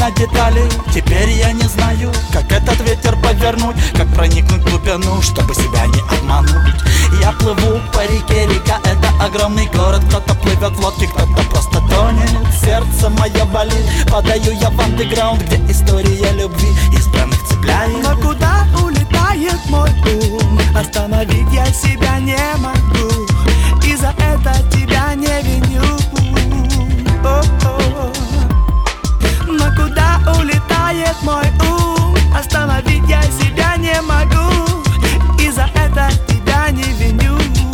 на детали. Теперь я не знаю, как этот ветер повернуть, как проникнуть в глубину, чтобы себя не обмануть. Я плыву по реке, река — это огромный город. Кто-то плывет в лодке, кто-то просто тонет. Сердце мое болит, падаю я в андеграунд, где история любви избранных цепляет. Но куда улетает мой ум? Остановить я себя не могу, и за это тебя не виню. Но куда улетает мой ум? Остановить я себя не могу, и за это тебя не виню.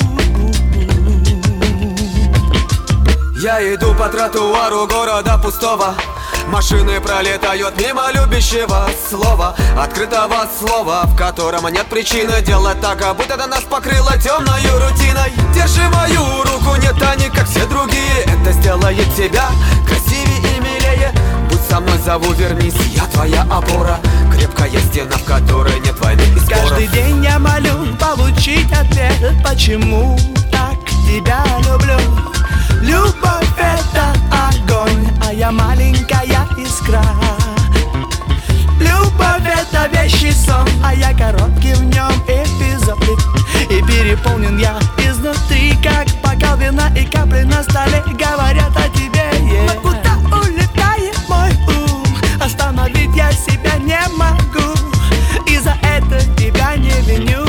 Я иду по тротуару города пустого. Машины пролетают мимо любящего слова, открытого слова, в котором нет причины делать так, как будто это нас покрыло темною рутиной. Держи мою руку, не тяни, как все другие. Это сделает тебя красивее и милее. Будь со мной, зову, вернись, я твоя опора, крепкая стена, в которой нет войны и споров. Каждый день я молю получить ответ, почему так тебя люблю. Любовь — это огонь, а я маленькая искра. Любовь — это вещий сон, а я короткий в нем эпизод. И переполнен я изнутри, как бокал вина и капли на столе говорят о тебе. Но куда улетает мой ум? Остановить я себя не могу, и за это тебя не виню.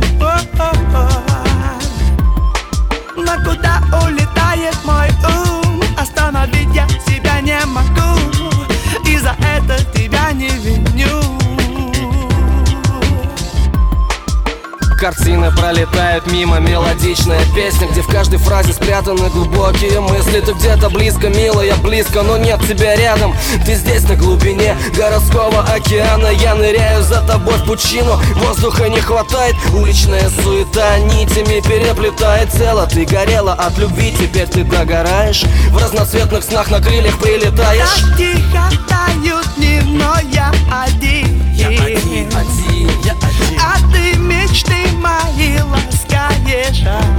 Но куда улетает мой ум? Остановить я себя не могу, и за это тебя не виню. Картины пролетают мимо, мелодичная песня, где в каждой фразе спрятаны глубокие мысли. Ты где-то близко, милая, близко, но нет тебя рядом. Ты здесь на глубине городского океана. Я ныряю за тобой в пучину, воздуха не хватает. Уличная суета нитями переплетает тело. Ты горела от любви, теперь ты догораешь. В разноцветных снах на крыльях прилетаешь. Так тихо тают дни, но я один. Я один, я один. А ты мечты мои ласкаешь.